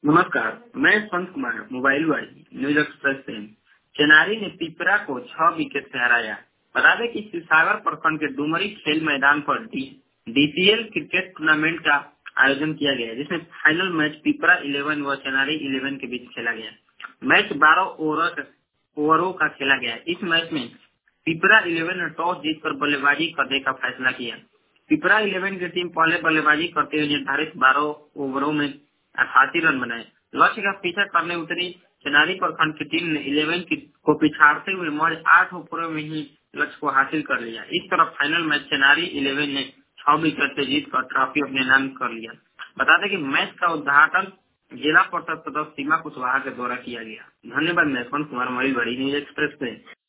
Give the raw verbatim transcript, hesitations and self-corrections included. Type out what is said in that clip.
नमस्कार, मैं संत कुमार मोबाइल वाली न्यूज एक्सप्रेस से। चेनारी ने पिपरा को छह विकेट से हराया। बता दें कि शिवसागर प्रखंड के डुमरी खेल मैदान पर डी डीसीएल क्रिकेट टूर्नामेंट का आयोजन किया गया, जिसमें फाइनल मैच पिपरा इलेवन व चेनारी इलेवन के बीच खेला गया। मैच बारह ओवर ओवरों का खेला गया। इस मैच में पिपरा इलेवन ने टॉस जीतकर बल्लेबाजी करने का फैसला किया। पिपरा इलेवन की टीम पहले बल्लेबाजी करते हुए निर्धारित बारह ओवरों में अठासी रन बनाए। लक्ष्य का पीछा करने उतरी चेनारी प्रखंड की टीम ने इलेवन की को पिछाड़ते हुए महज आठ ओवरों में ही लक्ष्य को हासिल कर लिया। इस तरह फाइनल मैच चेनारी इलेवन ने छह विकेट से जीत कर ट्रॉफी अपने नाम कर लिया। बता दें कि मैच का उद्घाटन जिला परिषद सदस्य सीमा कुशवाहा के द्वारा किया गया। धन्यवाद। मैं कुमार मरी बड़ी न्यूज एक्सप्रेस पे।